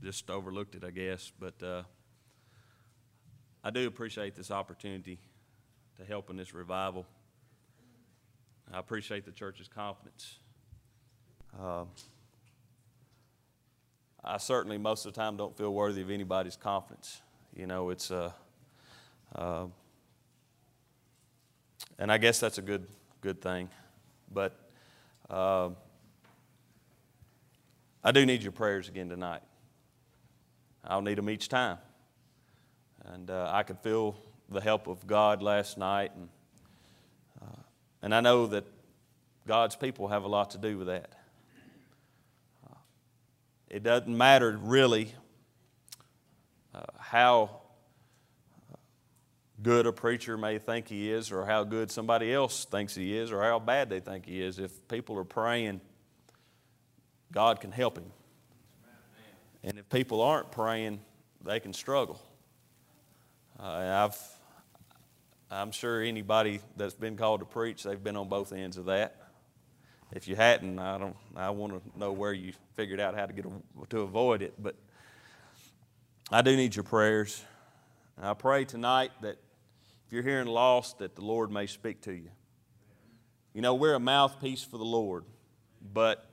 just overlooked it, I guess. But I do appreciate this opportunity to help in this revival. I appreciate the church's confidence. I certainly most of the time don't feel worthy of anybody's confidence. You know, it's and I guess that's a good thing. But I do need your prayers again tonight. I'll need them each time. And I could feel the help of God last night, and I know that God's people have a lot to do with that. It doesn't matter really how good a preacher may think he is, or how good somebody else thinks he is, or how bad they think he is. If people are praying, God can help him. And if people aren't praying, they can struggle. I'm sure anybody that's been called to preach, they've been on both ends of that. If you hadn't, I want to know where you figured out how to avoid it. But I do need your prayers. And I pray tonight that if you're hearing lost, that the Lord may speak to you. You know, we're a mouthpiece for the Lord, but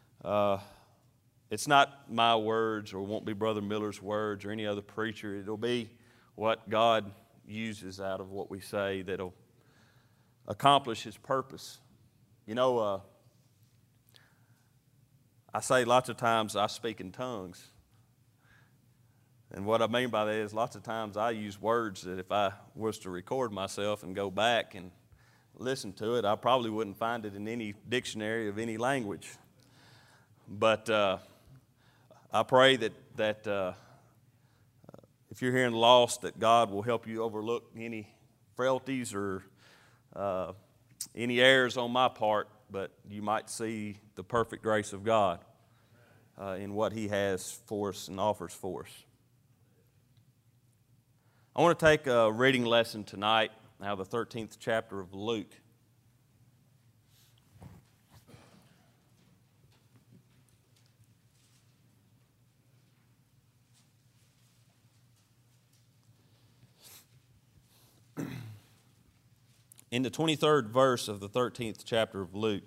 it's not my words, or won't be Brother Miller's words, or any other preacher. It'll be what God uses out of what we say that'll accomplish His purpose. You know, I say lots of times I speak in tongues. And what I mean by that is lots of times I use words that if I was to record myself and go back and listen to it, I probably wouldn't find it in any dictionary of any language. But I pray that if you're hearing lost, that God will help you overlook any frailties or any errors on my part, but you might see the perfect grace of God in what He has for us and offers for us. I want to take a reading lesson tonight out of the 13th chapter of Luke. In the 23rd verse of the 13th chapter of Luke,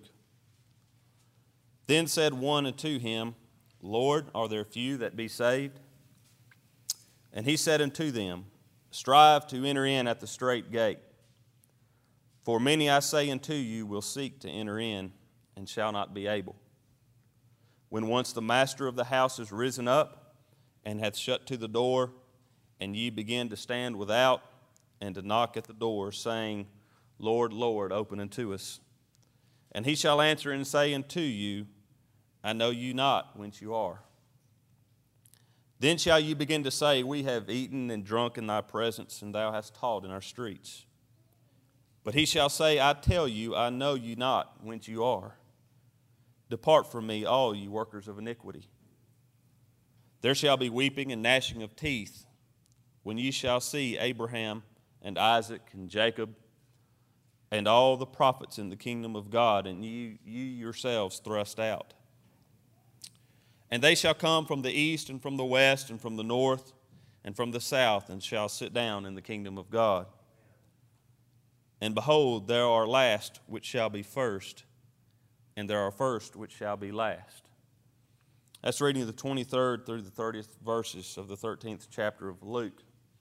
then said one unto him, Lord, are there few that be saved? And he said unto them, strive to enter in at the strait gate. For many, I say unto you, will seek to enter in, and shall not be able. When once the master of the house is risen up, and hath shut to the door, and ye begin to stand without, and to knock at the door, saying, Lord, Lord, open unto us. And he shall answer and say unto you, I know you not whence you are. Then shall you begin to say, we have eaten and drunk in thy presence, and thou hast taught in our streets. But he shall say, I tell you, I know you not whence you are. Depart from me, all you workers of iniquity. There shall be weeping and gnashing of teeth, when ye shall see Abraham and Isaac and Jacob and all the prophets in the kingdom of God, and you yourselves thrust out. And they shall come from the east and from the west and from the north and from the south, and shall sit down in the kingdom of God. And behold, there are last which shall be first, and there are first which shall be last. That's reading the 23rd through the 30th verses of the 13th chapter of Luke.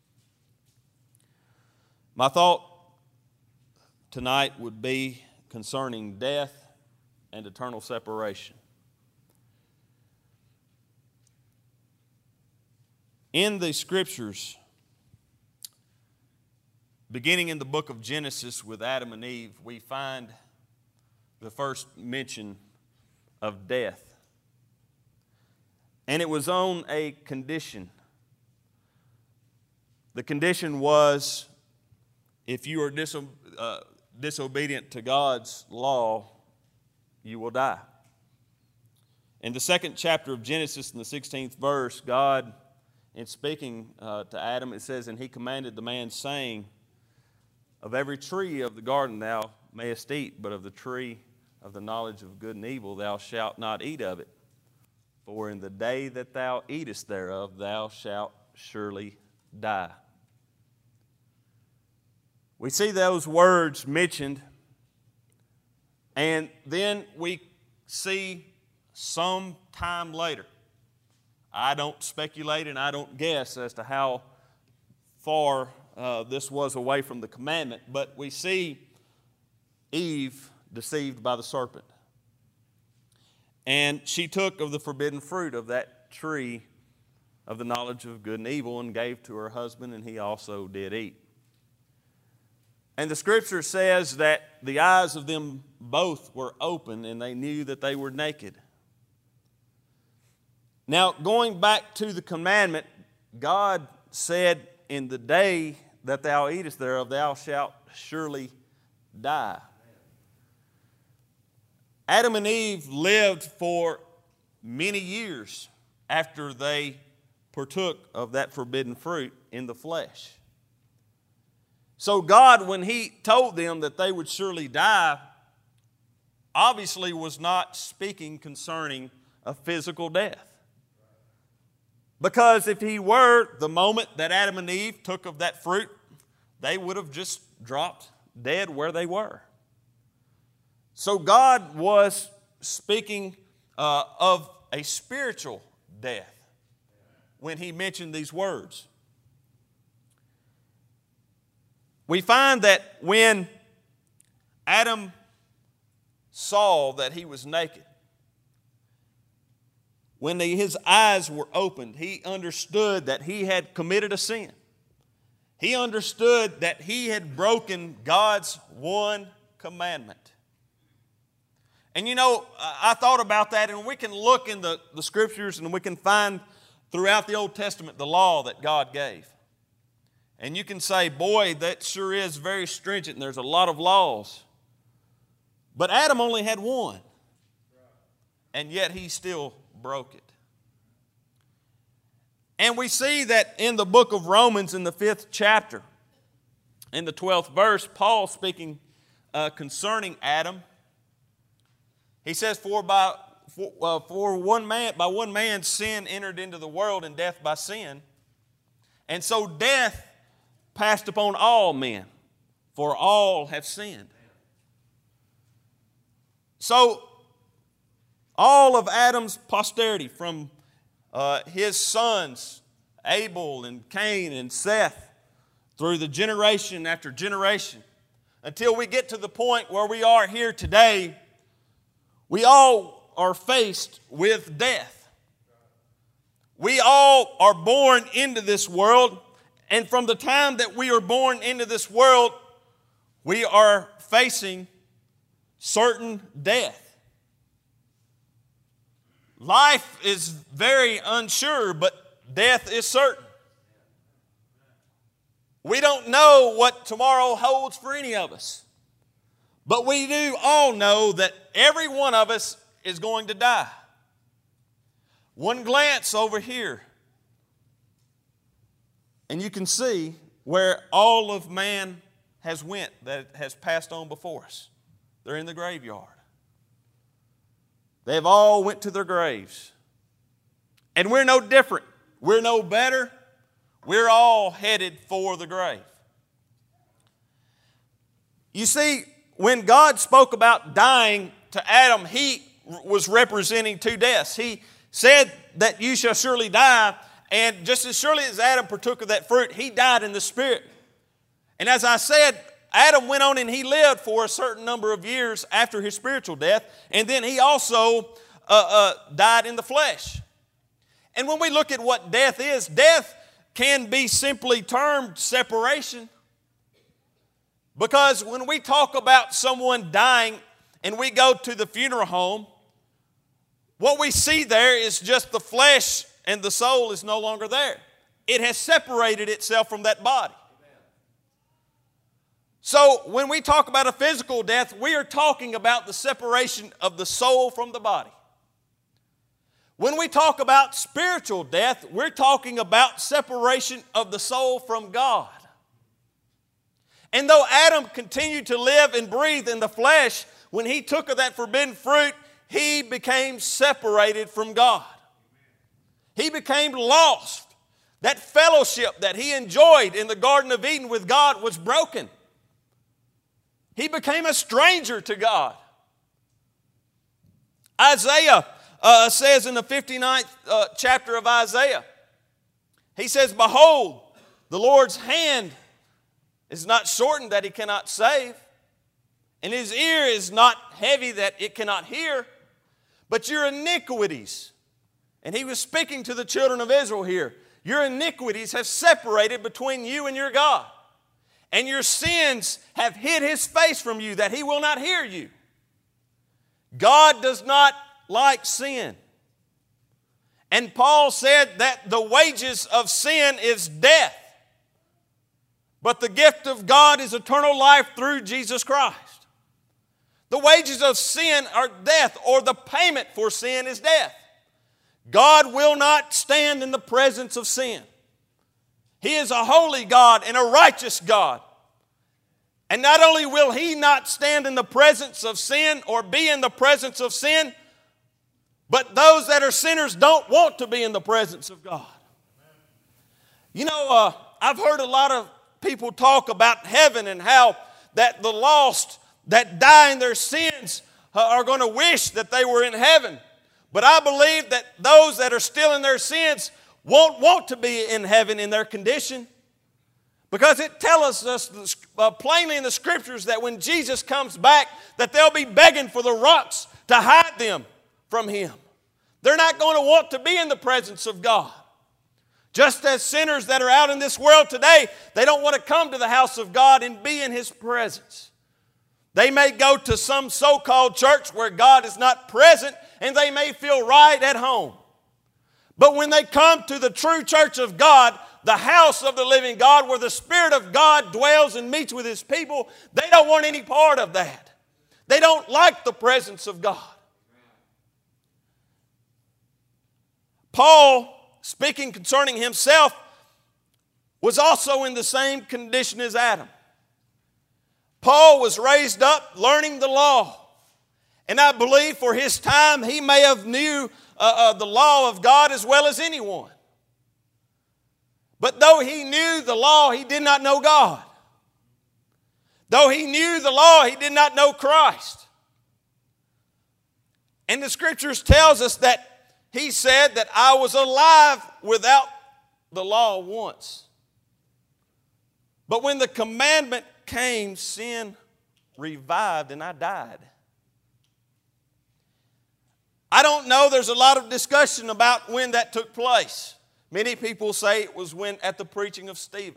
My thought tonight would be concerning death and eternal separation. In the Scriptures, beginning in the book of Genesis with Adam and Eve, we find the first mention of death. And it was on a condition. The condition was, if you are disobedient to God's law, you will die. In the second chapter of Genesis, in the 16th verse, God, in speaking to Adam, it says, and he commanded the man, saying, of every tree of the garden thou mayest eat, but of the tree of the knowledge of good and evil thou shalt not eat of it. for in the day that thou eatest thereof, thou shalt surely die. We see those words mentioned, and then we see some time later. I don't speculate and I don't guess as to how far this was away from the commandment, but we see Eve deceived by the serpent. And she took of the forbidden fruit of that tree of the knowledge of good and evil and gave to her husband, and he also did eat. And the scripture says that the eyes of them both were open and they knew that they were naked. Now, going back to the commandment, God said, in the day that thou eatest thereof, thou shalt surely die. Adam and Eve lived for many years after they partook of that forbidden fruit in the flesh. So God, when He told them that they would surely die, obviously was not speaking concerning a physical death. Because if He were, the moment that Adam and Eve took of that fruit, they would have just dropped dead where they were. So God was speaking of a spiritual death when He mentioned these words. We find that when Adam saw that he was naked, when his eyes were opened, he understood that he had committed a sin. He understood that he had broken God's one commandment. And you know, I thought about that, and we can look in the scriptures and we can find throughout the Old Testament the law that God gave. And you can say, boy, that sure is very stringent and there's a lot of laws. But Adam only had one. And yet he still broke it. And we see that in the book of Romans in the 5th chapter, in the 12th verse, Paul speaking concerning Adam, he says, by one man sin entered into the world, and death by sin. And so death passed upon all men, for all have sinned. So all of Adam's posterity, from his sons, Abel and Cain and Seth, through the generation after generation, until we get to the point where we are here today, we all are faced with death. We all are born into this world, and from the time that we are born into this world, we are facing certain death. Life is very unsure, but death is certain. We don't know what tomorrow holds for any of us. But we do all know that every one of us is going to die. One glance over here, and you can see where all of man has went, that has passed on before us. They're in the graveyard. They've all went to their graves. And we're no different. We're no better. We're all headed for the grave. You see, when God spoke about dying to Adam, He was representing two deaths. He said that you shall surely die, and just as surely as Adam partook of that fruit, he died in the spirit. And as I said, Adam went on and he lived for a certain number of years after his spiritual death, and then he also died in the flesh. And when we look at what death is, death can be simply termed separation. Because when we talk about someone dying and we go to the funeral home, what we see there is just the flesh, and the soul is no longer there. It has separated itself from that body. So when we talk about a physical death, we are talking about the separation of the soul from the body. When we talk about spiritual death, we're talking about separation of the soul from God. And though Adam continued to live and breathe in the flesh, when he took of that forbidden fruit, he became separated from God. became lost. That fellowship that he enjoyed in the Garden of Eden with God was broken. He became a stranger to God. Isaiah says in the 59th chapter of Isaiah, he says, "Behold, the Lord's hand is not shortened that he cannot save, and his ear is not heavy that it cannot hear, but your iniquities," and he was speaking to the children of Israel here, "your iniquities have separated between you and your God, and your sins have hid his face from you that he will not hear you." God does not like sin. And Paul said that the wages of sin is death, but the gift of God is eternal life through Jesus Christ. The wages of sin are death, or the payment for sin is death. God will not stand in the presence of sin. He is a holy God and a righteous God. And not only will He not stand in the presence of sin or be in the presence of sin, but those that are sinners don't want to be in the presence of God. You know, I've heard a lot of people talk about heaven and how that the lost that die in their sins are going to wish that they were in heaven. But I believe that those that are still in their sins won't want to be in heaven in their condition. Because it tells us plainly in the Scriptures that when Jesus comes back, that they'll be begging for the rocks to hide them from Him. They're not going to want to be in the presence of God. Just as sinners that are out in this world today, they don't want to come to the house of God and be in His presence. They may go to some so-called church where God is not present, and they may feel right at home. But when they come to the true church of God, the house of the living God, where the Spirit of God dwells and meets with His people, they don't want any part of that. They don't like the presence of God. Paul, speaking concerning himself, was also in the same condition as Adam. Paul was raised up learning the law. And I believe for his time he may have knew the law of God as well as anyone. But though he knew the law, he did not know God. Though he knew the law, he did not know Christ. And the Scriptures tells us that he said that I was alive without the law once. But when the commandment came, sin revived and I died. I don't know, there's a lot of discussion about when that took place. Many people say it was when at the preaching of Stephen.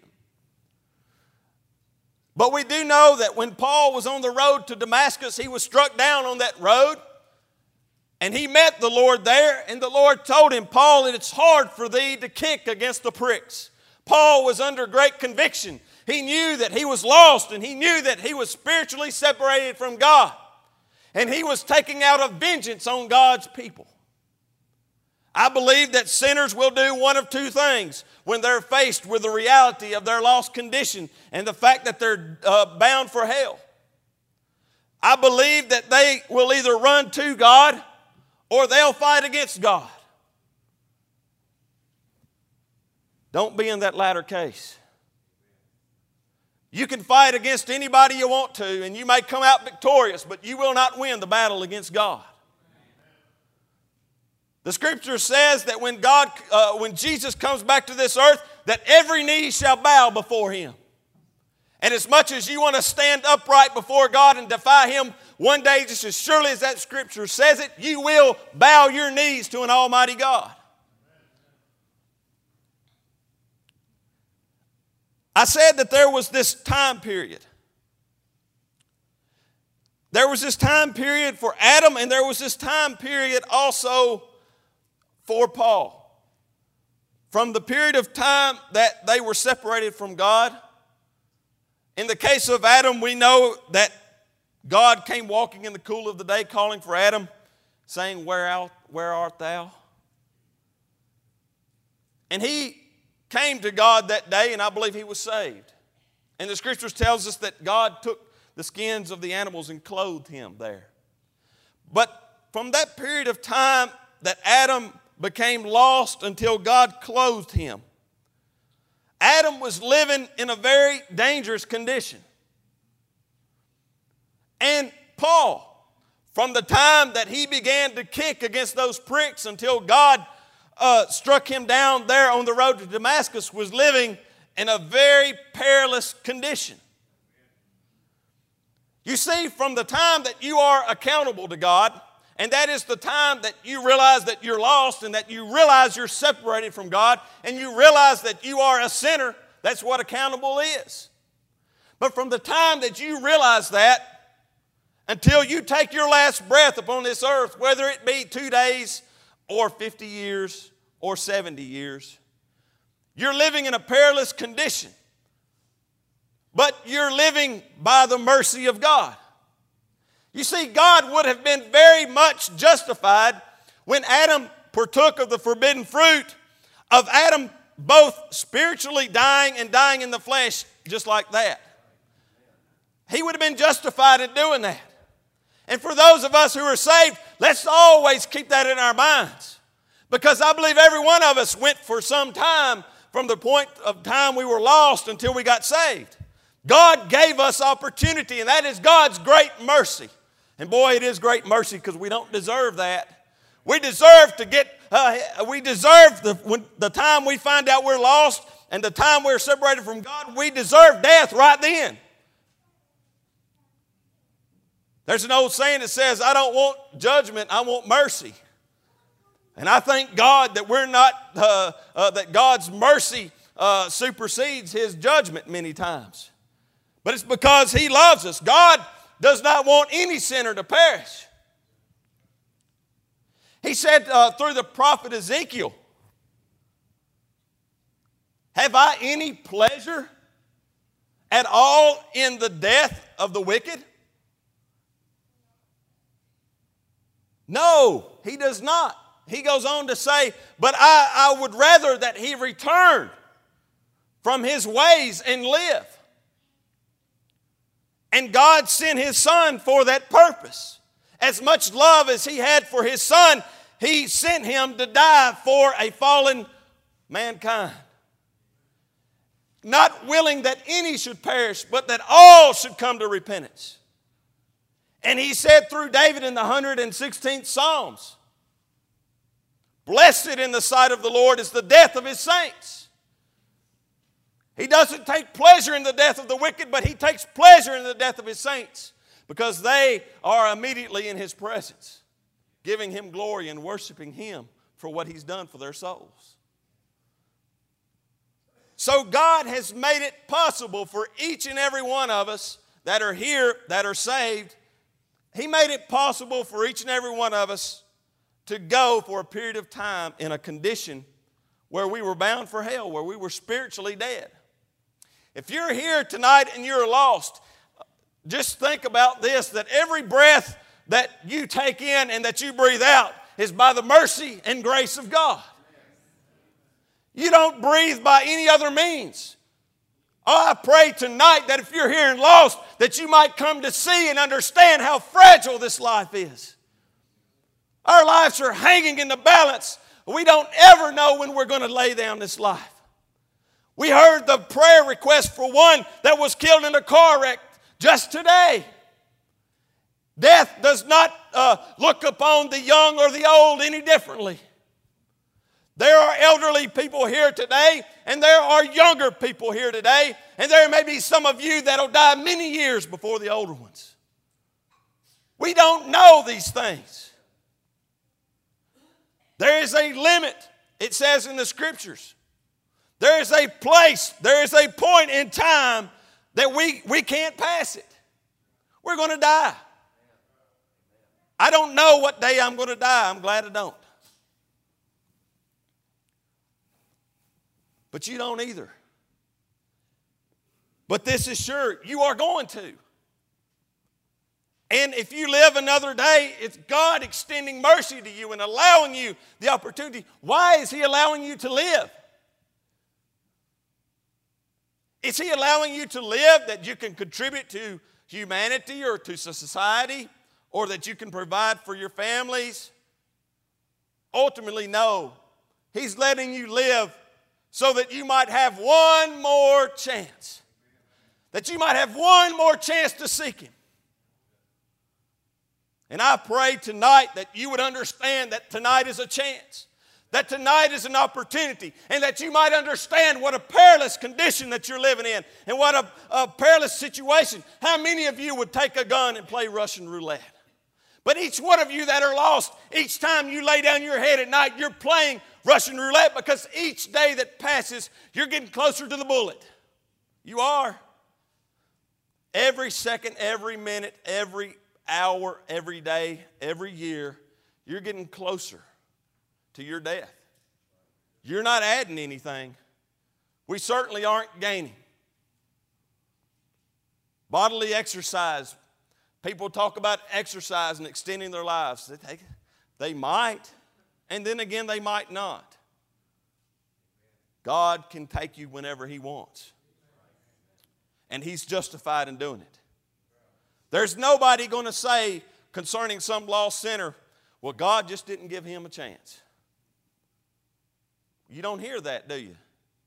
But we do know that when Paul was on the road to Damascus, he was struck down on that road. And he met the Lord there, and the Lord told him, "Paul, it's hard for thee to kick against the pricks." Paul was under great conviction. He knew that he was lost, and he knew that he was spiritually separated from God. And he was taking out a vengeance on God's people. I believe that sinners will do one of two things when they're faced with the reality of their lost condition and the fact that they're bound for hell. I believe that they will either run to God or they'll fight against God. Don't be in that latter case. You can fight against anybody you want to, and you may come out victorious, but you will not win the battle against God. The Scripture says that when Jesus comes back to this earth, that every knee shall bow before Him. And as much as you want to stand upright before God and defy Him, one day, just as surely as that Scripture says it, you will bow your knees to an almighty God. I said that there was this time period. There was this time period for Adam, and there was this time period also for Paul. From the period of time that they were separated from God, in the case of Adam, we know that God came walking in the cool of the day, calling for Adam, saying, where art thou? And he came to God that day, and I believe he was saved. And the Scriptures tells us that God took the skins of the animals and clothed him there. But from that period of time that Adam became lost until God clothed him. Adam was living in a very dangerous condition. And Paul, from the time that he began to kick against those pricks until God struck him down there on the road to Damascus, was living in a very perilous condition. You see, from the time that you are accountable to God, and that is the time that you realize that you're lost and that you realize you're separated from God and you realize that you are a sinner, that's what accountable is. But from the time that you realize that until you take your last breath upon this earth, whether it be 2 days or 50 years or 70 years, you're living in a perilous condition. But you're living by the mercy of God. You see, God would have been very much justified when Adam partook of the forbidden fruit of Adam both spiritually dying and dying in the flesh just like that. He would have been justified in doing that. And for those of us who are saved, let's always keep that in our minds. Because I believe every one of us went for some time from the point of time we were lost until we got saved. God gave us opportunity, and that is God's great mercy. And boy, it is great mercy because we don't deserve that. We deserve to get, the time we find out we're lost and the time we're separated from God, we deserve death right then. There's an old saying that says, I don't want judgment, I want mercy. And I thank God that we're not, that God's mercy supersedes His judgment many times. But it's because He loves us. God does not want any sinner to perish. He said through the prophet Ezekiel, have I any pleasure at all in the death of the wicked? No, He does not. He goes on to say, but I would rather that he returned from his ways and live. And God sent His Son for that purpose. As much love as He had for His Son, He sent Him to die for a fallen mankind. Not willing that any should perish, but that all should come to repentance. And He said through David in the 116th Psalms, blessed in the sight of the Lord is the death of His saints. He doesn't take pleasure in the death of the wicked, but He takes pleasure in the death of His saints because they are immediately in His presence, giving Him glory and worshiping Him for what He's done for their souls. So God has made it possible for each and every one of us that are here, that are saved. He made it possible for each and every one of us to go for a period of time in a condition where we were bound for hell, where we were spiritually dead. If you're here tonight and you're lost, just think about this, that every breath that you take in and that you breathe out is by the mercy and grace of God. You don't breathe by any other means. Oh, I pray tonight that if you're here and lost, that you might come to see and understand how fragile this life is. Our lives are hanging in the balance. We don't ever know when we're going to lay down this life. We heard the prayer request for one that was killed in a car wreck just today. Death does not look upon the young or the old any differently. There are elderly people here today, and there are younger people here today, and there may be some of you that will die many years before the older ones. We don't know these things. There is a limit, it says in the Scriptures. There is a place, there is a point in time that we can't pass it. We're going to die. I don't know what day I'm going to die. I'm glad I don't. But you don't either. But this is sure, you are going to. And if you live another day, it's God extending mercy to you and allowing you the opportunity. Why is He allowing you to live? Is He allowing you to live that you can contribute to humanity or to society, or that you can provide for your families? ultimately know He's letting you live so that you might have one more chance. That you might have one more chance to seek Him. And I pray tonight that you would understand that tonight is a chance. That tonight is an opportunity. And that you might understand what a perilous condition that you're living in. And what a perilous situation. How many of you would take a gun and play Russian roulette? But each one of you that are lost, each time you lay down your head at night, you're playing Russian roulette, because each day that passes, you're getting closer to the bullet. You are. Every second, every minute, every hour, every day, every year, you're getting closer to your death. You're not adding anything. We certainly aren't gaining. Bodily exercise. People talk about exercise and extending their lives. They might, and then again they might not. God can take you whenever He wants. And He's justified in doing it. There's nobody going to say concerning some lost sinner, well, God just didn't give him a chance. You don't hear that, do you?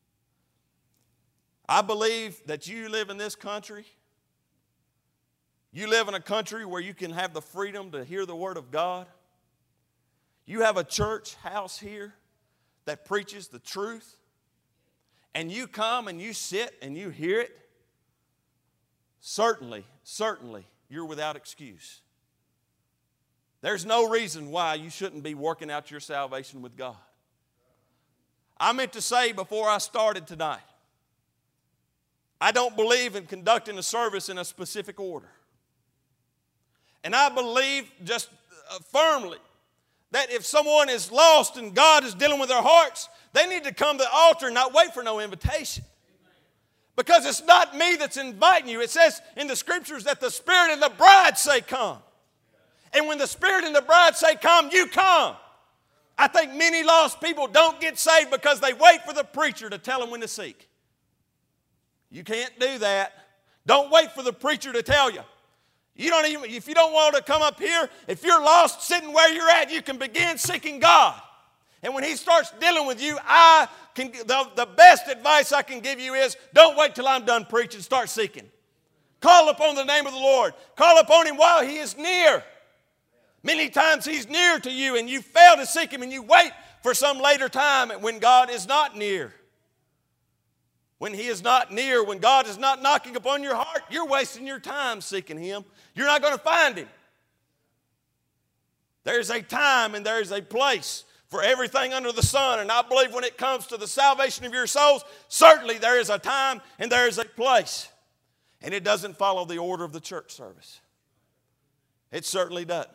I believe that you live in this country. You live in a country where you can have the freedom to hear the Word of God. You have a church house here that preaches the truth. And you come and you sit and you hear it. Certainly, you're without excuse. There's no reason why you shouldn't be working out your salvation with God. I meant to say before I started tonight, I don't believe in conducting a service in a specific order. And I believe just firmly that if someone is lost and God is dealing with their hearts, they need to come to the altar and not wait for no invitation. Because it's not me that's inviting you. It says in the Scriptures that the Spirit and the bride say come. And when the Spirit and the bride say come, you come. I think many lost people don't get saved because they wait for the preacher to tell them when to seek. You can't do that. Don't wait for the preacher to tell you. If you don't want to come up here, if you're lost sitting where you're at, you can begin seeking God. And when He starts dealing with you, the best advice I can give you is don't wait till I'm done preaching. Start seeking. Call upon the name of the Lord. Call upon Him while He is near. Many times He's near to you and you fail to seek Him and you wait for some later time when God is not near. When He is not near, when God is not knocking upon your heart, you're wasting your time seeking Him. You're not going to find Him. There's a time and there's a place for everything under the sun. And I believe when it comes to the salvation of your souls, certainly there is a time and there is a place. And it doesn't follow the order of the church service. It certainly doesn't.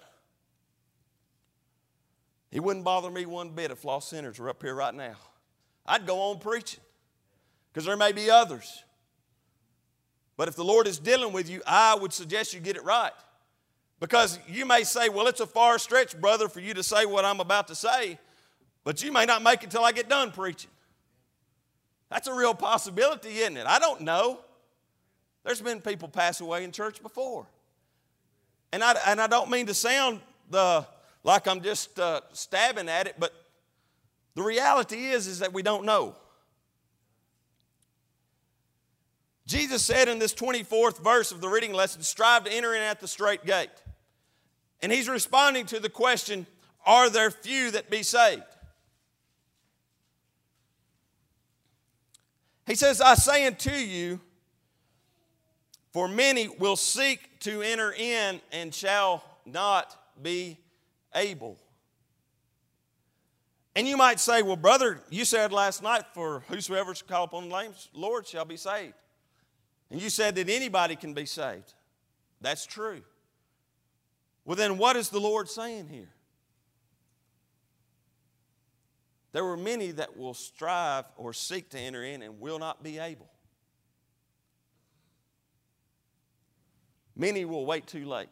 It wouldn't bother me one bit if lost sinners were up here right now. I'd go on preaching. Because there may be others. But if the Lord is dealing with you, I would suggest you get it right. Because you may say, well, it's a far stretch, brother, for you to say what I'm about to say. But you may not make it till I get done preaching. That's a real possibility, isn't it? I don't know. There's been people pass away in church before. And I don't mean to sound like I'm just stabbing at it, but the reality is that we don't know. Jesus said in this 24th verse of the reading lesson, strive to enter in at the straight gate. And He's responding to the question, are there few that be saved? He says, I say unto you, for many will seek to enter in and shall not be able. And you might say, well, brother, you said last night, for whosoever shall call upon the name of the Lord shall be saved. And you said that anybody can be saved. That's true. Well, then what is the Lord saying here? There were many that will strive or seek to enter in and will not be able. Many will wait too late.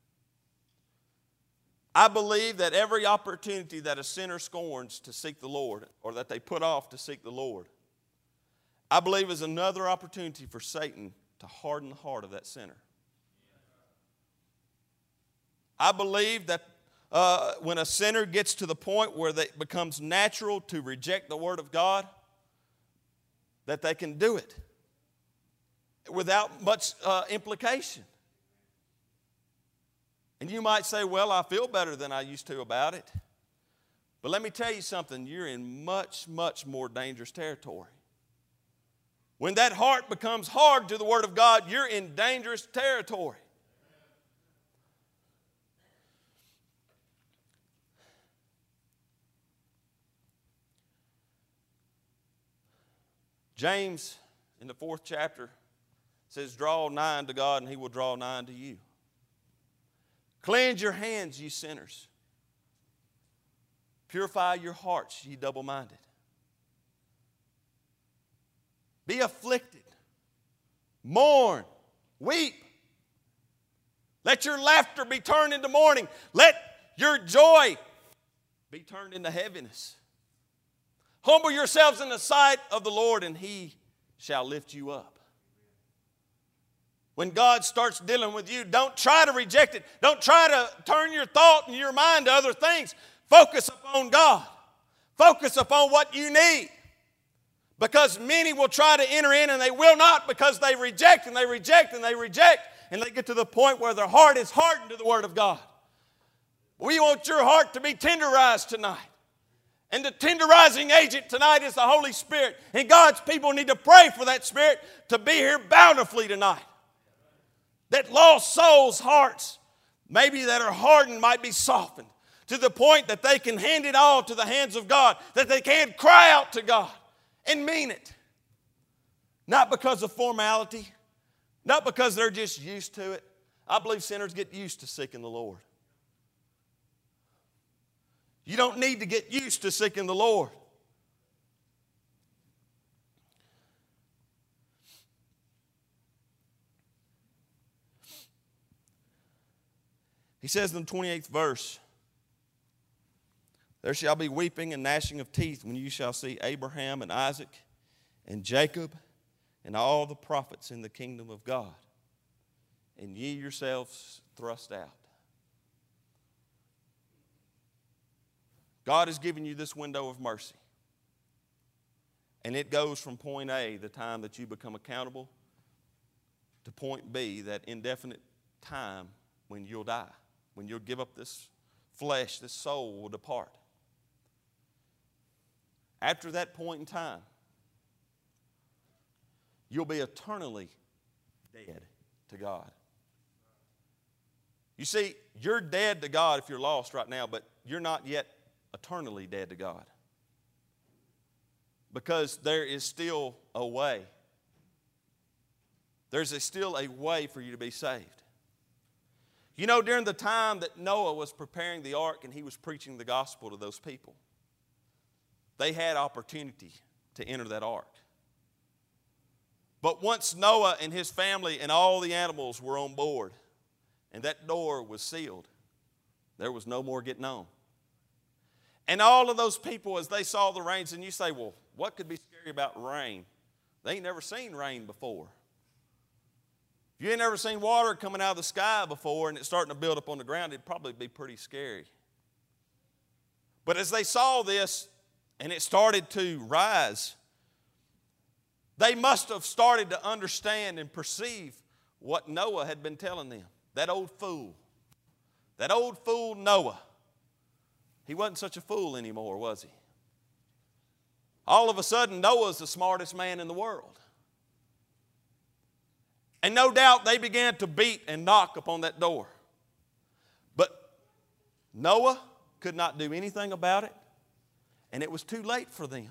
I believe that every opportunity that a sinner scorns to seek the Lord, or that they put off to seek the Lord, I believe is another opportunity for Satan to harden the heart of that sinner. I believe that when a sinner gets to the point where it becomes natural to reject the Word of God, that they can do it without much implication. And you might say, well, I feel better than I used to about it. But let me tell you something, you're in much, much more dangerous territory. When that heart becomes hard to the Word of God, you're in dangerous territory. James, in the 4th chapter, says, draw nigh unto God, and He will draw nigh unto you. Cleanse your hands, ye sinners. Purify your hearts, ye double-minded. Be afflicted. Mourn. Weep. Let your laughter be turned into mourning. Let your joy be turned into heaviness. Humble yourselves in the sight of the Lord, and He shall lift you up. When God starts dealing with you, don't try to reject it. Don't try to turn your thought and your mind to other things. Focus upon God. Focus upon what you need. Because many will try to enter in and they will not, because they reject and they reject and they reject. And they get to the point where their heart is hardened to the Word of God. We want your heart to be tenderized tonight. And the tenderizing agent tonight is the Holy Spirit. And God's people need to pray for that Spirit to be here bountifully tonight. That lost souls' hearts, maybe that are hardened, might be softened to the point that they can hand it all to the hands of God, that they can cry out to God and mean it. Not because of formality, not because they're just used to it. I believe sinners get used to seeking the Lord. You don't need to get used to seeking the Lord. He says in the 28th verse, there shall be weeping and gnashing of teeth when you shall see Abraham and Isaac and Jacob and all the prophets in the kingdom of God, and ye yourselves thrust out. God has given you this window of mercy. And it goes from point A, the time that you become accountable, to point B, that indefinite time when you'll die. When you'll give up this flesh, this soul will depart. After that point in time, you'll be eternally dead to God. You see, you're dead to God if you're lost right now, but you're not yet eternally dead to God. Because there is still a way. There's still a way for you to be saved. You know, during the time that Noah was preparing the ark and he was preaching the gospel to those people, they had opportunity to enter that ark. But once Noah and his family and all the animals were on board and that door was sealed, there was no more getting on. And all of those people, as they saw the rains, and you say, well, what could be scary about rain? They ain't never seen rain before. If you ain't never seen water coming out of the sky before and it's starting to build up on the ground, it'd probably be pretty scary. But as they saw this and it started to rise, they must have started to understand and perceive what Noah had been telling them. That old fool Noah. He wasn't such a fool anymore, was he? All of a sudden, Noah's the smartest man in the world. And no doubt they began to beat and knock upon that door. But Noah could not do anything about it, and it was too late for them.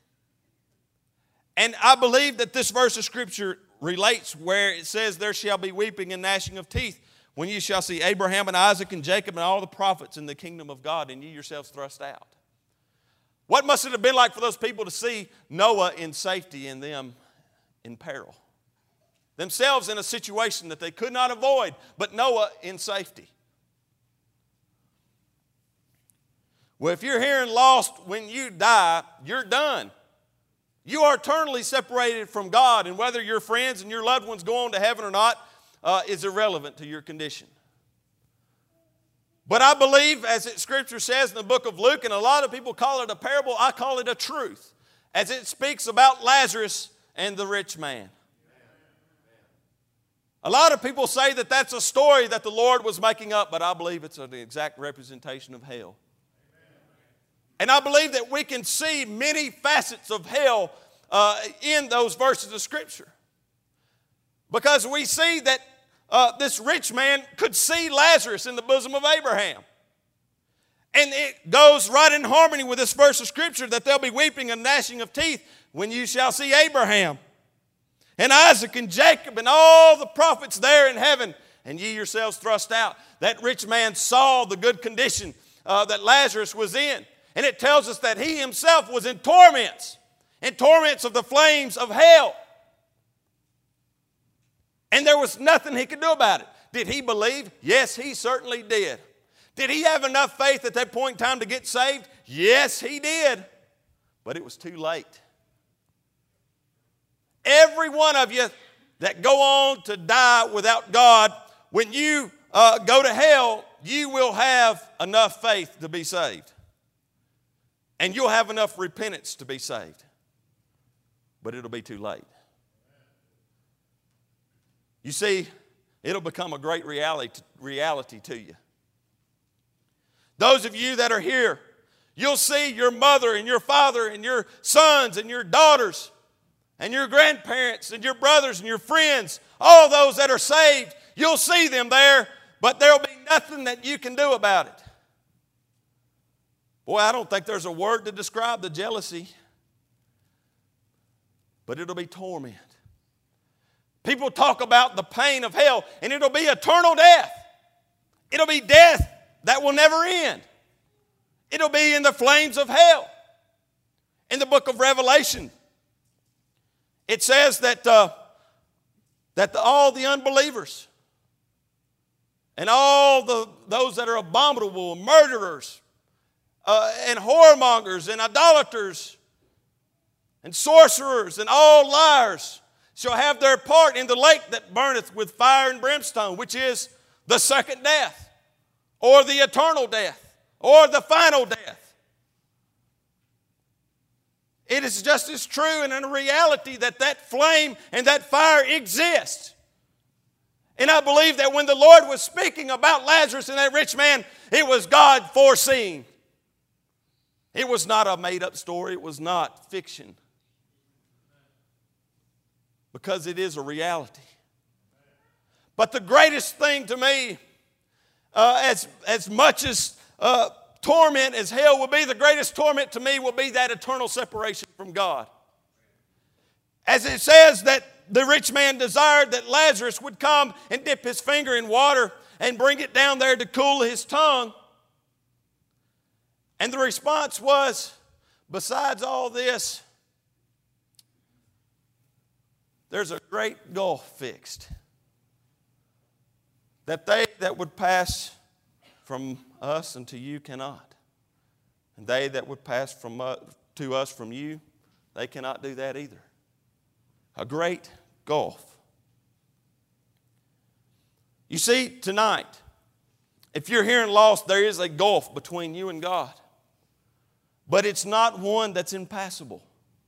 And I believe that this verse of Scripture relates where it says, there shall be weeping and gnashing of teeth when you shall see Abraham and Isaac and Jacob and all the prophets in the kingdom of God, and you yourselves thrust out. What must it have been like for those people to see Noah in safety and them in peril? Themselves in a situation that they could not avoid, but Noah in safety. Well, if you're here and lost when you die, you're done. You are eternally separated from God, and whether your friends and your loved ones go on to heaven or not is irrelevant to your condition. But I believe, as Scripture says in the book of Luke, and a lot of people call it a parable, I call it a truth, as it speaks about Lazarus and the rich man. A lot of people say that that's a story that the Lord was making up, but I believe it's an exact representation of hell. And I believe that we can see many facets of hell in those verses of Scripture. Because we see that this rich man could see Lazarus in the bosom of Abraham. And it goes right in harmony with this verse of Scripture that there'll be weeping and gnashing of teeth when you shall see Abraham and Isaac and Jacob and all the prophets there in heaven, and ye yourselves thrust out. That rich man saw the good condition that Lazarus was in. And it tells us that he himself was in torments of the flames of hell. And there was nothing he could do about it. Did he believe? Yes, he certainly did. Did he have enough faith at that point in time to get saved? Yes, he did. But it was too late. Every one of you that go on to die without God, when you go to hell, you will have enough faith to be saved. And you'll have enough repentance to be saved. But it'll be too late. You see, it'll become a great reality to you. Those of you that are here, you'll see your mother and your father and your sons and your daughters and your grandparents and your brothers and your friends, all those that are saved, you'll see them there, but there'll be nothing that you can do about it. Boy, I don't think there's a word to describe the jealousy, but it'll be torment. People talk about the pain of hell, and it'll be eternal death. It'll be death that will never end. It'll be in the flames of hell. In the book of Revelation, it says that all the unbelievers and all those that are abominable, murderers, and whoremongers, and idolaters, and sorcerers, and all liars shall have their part in the lake that burneth with fire and brimstone, which is the second death, or the eternal death, or the final death. It is just as true and in reality that flame and that fire exists. And I believe that when the Lord was speaking about Lazarus and that rich man, it was God foreseeing. It was not a made-up story. It was not fiction. Because it is a reality. But the greatest thing to me, as much as torment as hell will be, the greatest torment to me will be that eternal separation from God. As it says that the rich man desired that Lazarus would come and dip his finger in water and bring it down there to cool his tongue. And the response was, besides all this, there's a great gulf fixed, that they that would pass from us unto you cannot. And they that would pass to us from you, they cannot do that either. A great gulf. You see, tonight, if you're hearing lost, there is a gulf between you and God. But it's not one that's impassable.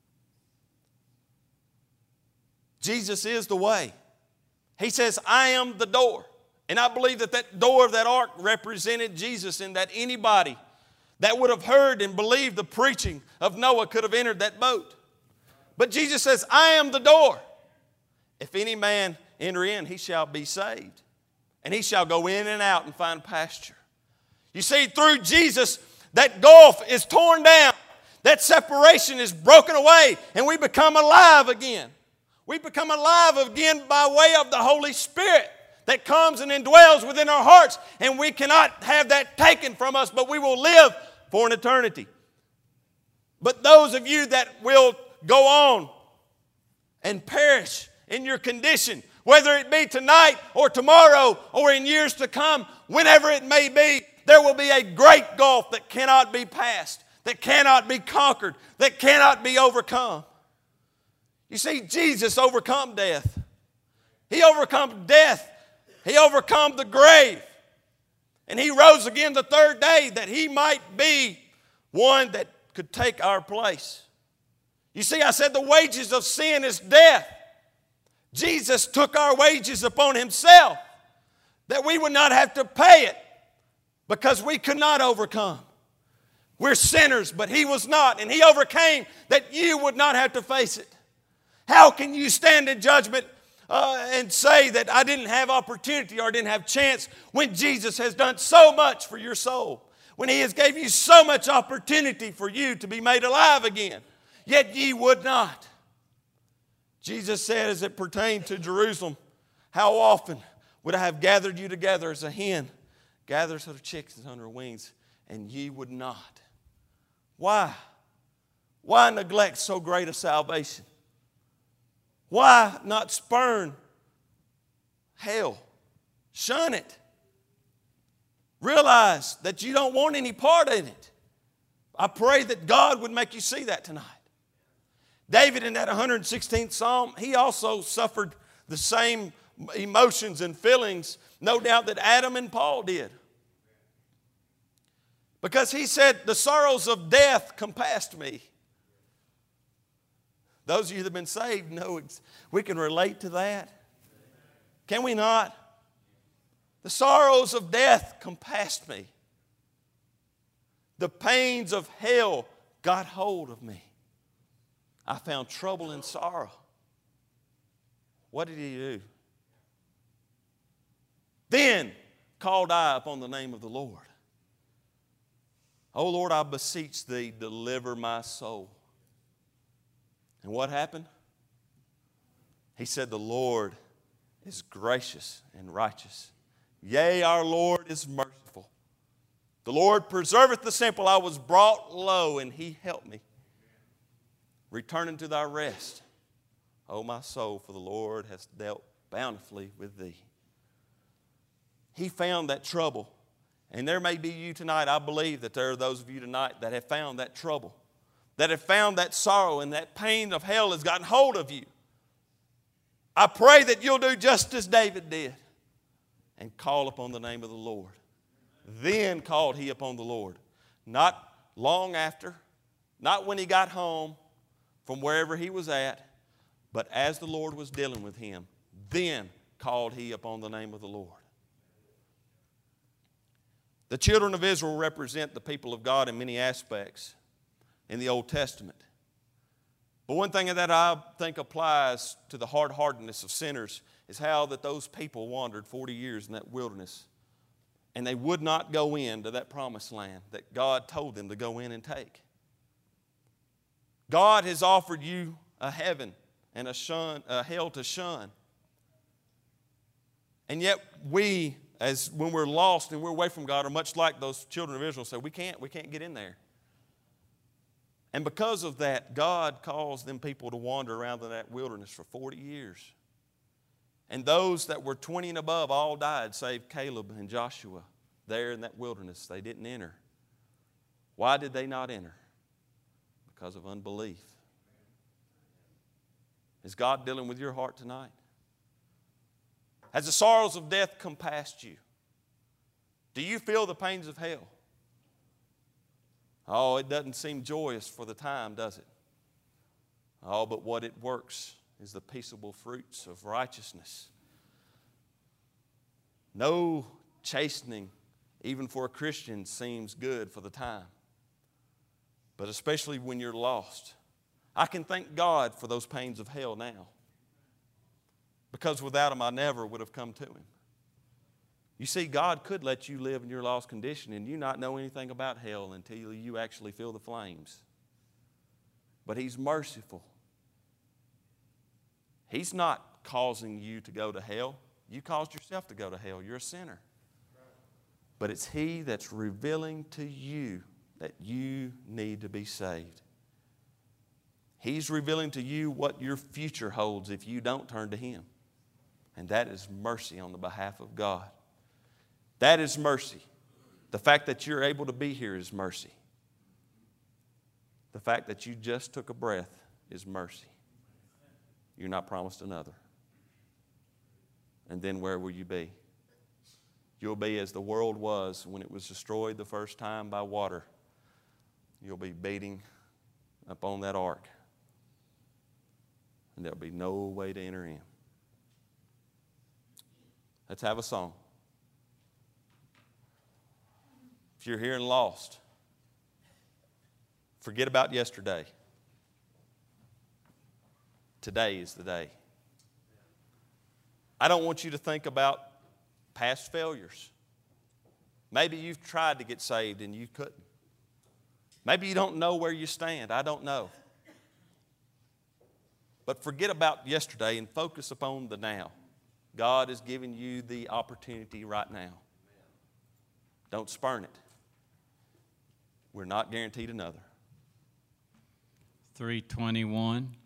Jesus is the way. He says, I am the door. And I believe that door of that ark represented Jesus, and that anybody that would have heard and believed the preaching of Noah could have entered that boat. But Jesus says, I am the door. If any man enter in, he shall be saved. And he shall go in and out and find pasture. You see, through Jesus, that gulf is torn down. That separation is broken away, and we become alive again. We become alive again by way of the Holy Spirit that comes and indwells within our hearts, and we cannot have that taken from us, but we will live for an eternity. But those of you that will go on and perish in your condition, whether it be tonight or tomorrow or in years to come, whenever it may be, there will be a great gulf that cannot be passed, that cannot be conquered, that cannot be overcome. You see, Jesus overcome death. He overcome death. He overcome the grave. And he rose again the third day that he might be one that could take our place. You see, I said the wages of sin is death. Jesus took our wages upon himself that we would not have to pay it because we could not overcome. We're sinners, but he was not, and he overcame that you would not have to face it. How can you stand in judgment and say that I didn't have opportunity or didn't have chance when Jesus has done so much for your soul? When he has gave you so much opportunity for you to be made alive again, yet ye would not. Jesus said as it pertained to Jerusalem, how often would I have gathered you together as a hen gathers her chickens under her wings, and ye would not. Why? Why neglect so great a salvation? Why not spurn hell? Shun it. Realize that you don't want any part in it. I pray that God would make you see that tonight. David in that 116th Psalm, he also suffered the same emotions and feelings, no doubt, that Adam and Paul did. Because he said, the sorrows of death compassed me. Those of you that have been saved know we can relate to that. Can we not? The sorrows of death compassed me. The pains of hell got hold of me. I found trouble and sorrow. What did he do? Then called I upon the name of the Lord. O Lord, I beseech thee, deliver my soul. And what happened? He said, the Lord is gracious and righteous. Yea, our Lord is merciful. The Lord preserveth the simple. I was brought low, and he helped me. Return unto thy rest, O my soul, for the Lord has dealt bountifully with thee. He found that trouble. And there may be you tonight. I believe that there are those of you tonight that have found that trouble, that have found that sorrow, and that pain of hell has gotten hold of you. I pray that you'll do just as David did and call upon the name of the Lord. Then called he upon the Lord. Not long after, not when he got home from wherever he was at, but as the Lord was dealing with him, then called he upon the name of the Lord. The children of Israel represent the people of God in many aspects in the Old Testament. But one thing that I think applies to the hard-heartedness of sinners is how that those people wandered 40 years in that wilderness. And they would not go into that promised land that God told them to go in and take. God has offered you a heaven and a hell to shun. And yet we, as when we're lost and we're away from God, are much like those children of Israel, say, we can't get in there. And because of that, God caused them people to wander around in that wilderness for 40 years. And those that were 20 and above all died, save Caleb and Joshua. There in that wilderness, they didn't enter. Why did they not enter? Because of unbelief. Is God dealing with your heart tonight? Has the sorrows of death come past you? Do you feel the pains of hell? Oh, it doesn't seem joyous for the time, does it? Oh, but what it works is the peaceable fruits of righteousness. No chastening, even for a Christian, seems good for the time. But especially when you're lost. I can thank God for those pains of hell now. Because without them, I never would have come to Him. You see, God could let you live in your lost condition and you not know anything about hell until you actually feel the flames. But He's merciful. He's not causing you to go to hell. You caused yourself to go to hell. You're a sinner. But it's He that's revealing to you that you need to be saved. He's revealing to you what your future holds if you don't turn to Him. And that is mercy on the behalf of God. That is mercy. The fact that you're able to be here is mercy. The fact that you just took a breath is mercy. You're not promised another. And then where will you be? You'll be as the world was when it was destroyed the first time by water. You'll be beating up on that ark. And there'll be no way to enter in. Let's have a song. If you're here and lost, forget about yesterday. Today is the day. I don't want you to think about past failures. Maybe you've tried to get saved and you couldn't. Maybe you don't know where you stand. I don't know. But forget about yesterday and focus upon the now. God is giving you the opportunity right now. Don't spurn it. We're not guaranteed another. 321.